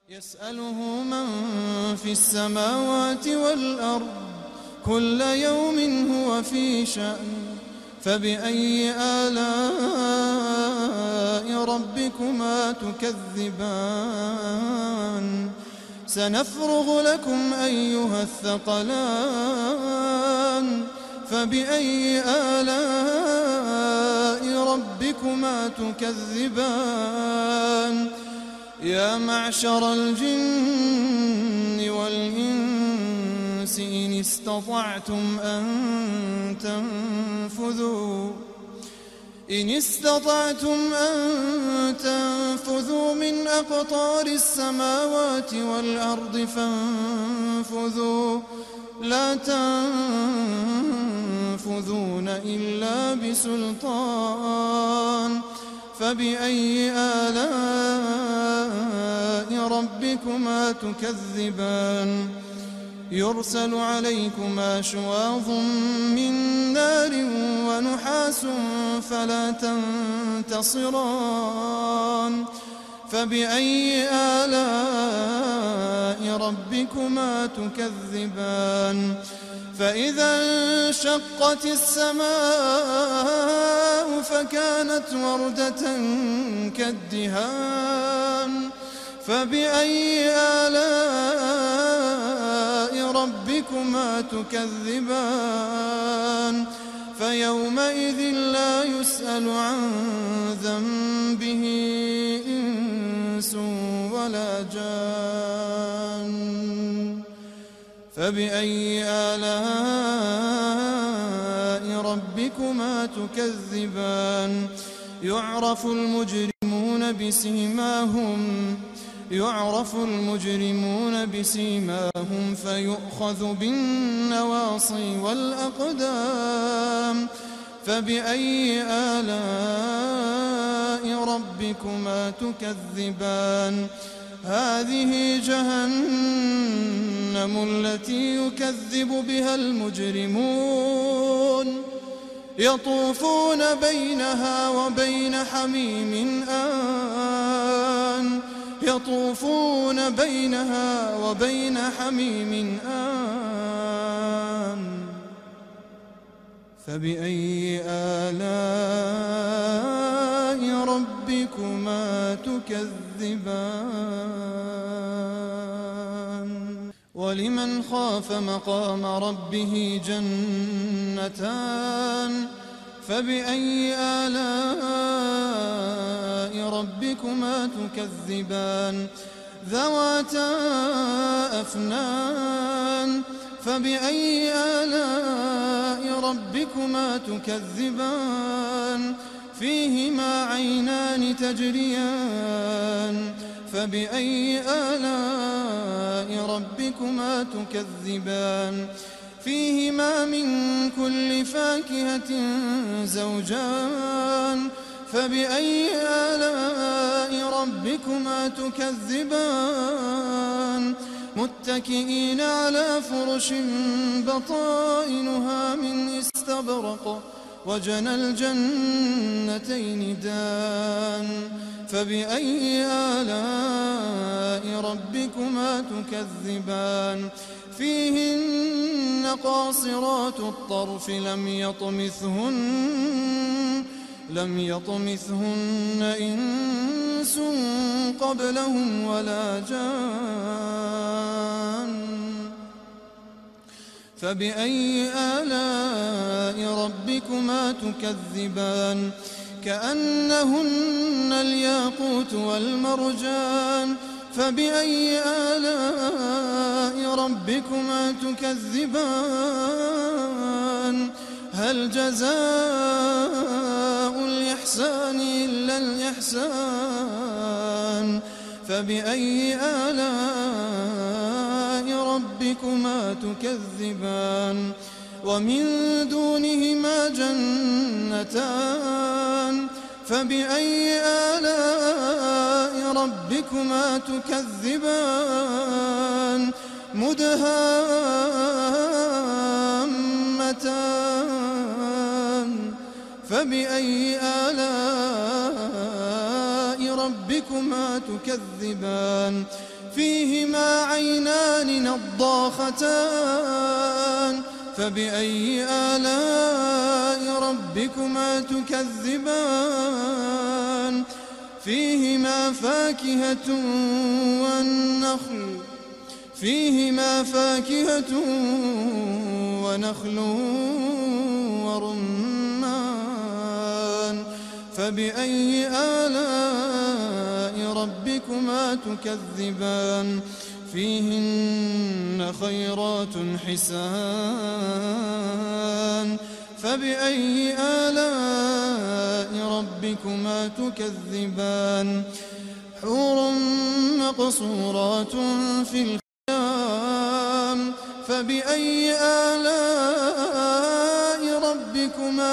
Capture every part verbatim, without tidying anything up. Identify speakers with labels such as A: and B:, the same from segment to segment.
A: يسأله من في السماوات والأرض كل يوم هو في شأن فبأي آلاء ربكما تكذبان سنفرغ لكم أيها الثقلان فبأي آلاء ربكما تكذبان يا معشر الجن والإنس إن استطعتم أن تنفذوا إن استطعتم أن تنفذوا من أقطار السماوات والأرض فانفذوا لا تنفذون إلا بسلطان فبأي آلاء ربكما تكذبان يرسل عليكما شواظ من نار ونحاس فلا تنتصران فبأي آلاء ربكما تكذبان فإذا انشقت السماء فكانت وردة كالدهان فبأي آلاء ربكما تكذبان فيومئذ لا يسأل عن ذنبه إنس ولا جان فبأي آلاء ربكما تكذبان يعرف المجرمون بسيماهم يعرف المجرمون بسيماهم فيؤخذ بالنواصي والأقدام فبأي آلاء ربكما تكذبان هذه جهنم التي يكذب بها المجرمون يطوفون بينها وبين حميم آن يطوفون بينها وبين حميم آن فبأي آلاء ربكما تكذبان ولمن خاف مقام ربه جنتان فبأي آلاء ربكما تكذبان ذواتا أفنان فبأي آلاء ربكما تكذبان فيهما عينان تجريان فبأي آلاء ربكما تكذبان فيهما من كل فاكهة زوجان فبأي آلاء ربكما تكذبان متكئين على فرش بطائنها من استبرق وجنى الجنتين دان فبأي آلاء ربكما تكذبان فيهن قاصرات الطرف لم يطمثهن لم يطمثهن إنس قبلهم ولا جان فبأي آلاء ربكما تكذبان كأنهن الياقوت والمرجان فبأي آلاء ربكما تكذبان هل جزاء الإحسان إلا الإحسان فبأي آلاء ربكما تكذبان ومن دونهما جنتان فبأي آلاء ربكما تكذبان مدهامتان فبأي آلاء ربكما تكذبان فيهما عينان نضاختان فبأي آلاء ربكما تكذبان فيهما فاكهة والنخل فيهما فاكهة ونخل ورمان فبأي آلاء ربكما تكذبان فيهن خيرات حسان فبأي آلاء ربكما تكذبان حور مقصورات في الخيام فبأي آلاء ربكما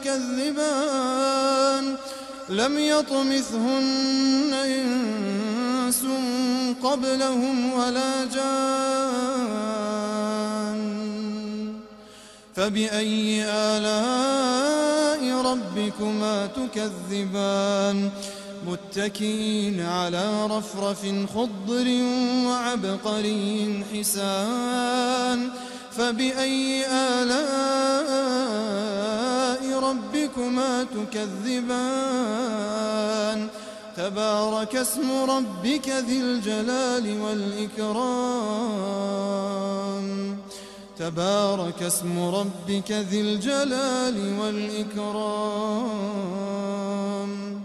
A: تكذبان لم يطمثهن إنس قبلهم ولا جان فبأي آلاء ربكما تكذبان متكئين على رفرف خضر وعبقري حسان فبأي آلاء ربكما تكذبان تبارك اسم ربك ذي الجلال والإكرام تبارك اسم ربك ذي الجلال والإكرام